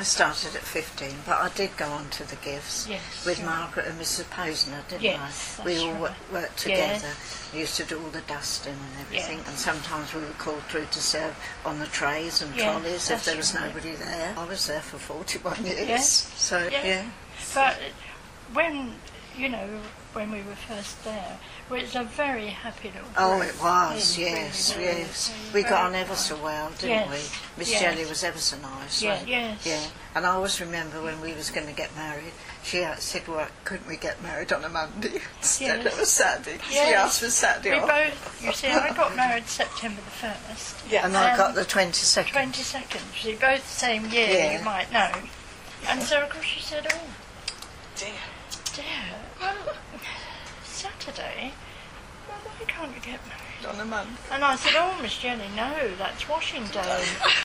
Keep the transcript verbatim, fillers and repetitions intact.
I started at fifteen, but I did go on to the gifts Yes, with right. Margaret and Missus Posner, didn't Yes, I? We that's all right. wo- worked together. Yes. We used to do all the dusting and everything, Yeah. and sometimes we were called through to serve on the trays and Yeah, trolleys if that's there was right. nobody there. I was there for forty-one years, Yes. so Yeah. yeah. But when, you know, when we were first there, well, it's a very happy little Oh, group. it was, Really, yes, really, yes. really We got very on ever so well, didn't Yes, we? Miss yes. Jelly was ever so nice. Yeah, right? yes. Yeah. And I always remember when we was going to get married, she uh, said, well, couldn't we get married on a Monday instead Yes. of a Saturday? She Yes. asked for Saturday We off. both, you see, I got married September the first. Yeah, and I and got the twenty-second. twenty-second. See, both the same year, Yeah. you might know. And so, of course, she said, oh, Dear. dear, well, Saturday? Well, why can't you get married? On a Monday. And I said, oh, Miss Jenny, no, that's washing day.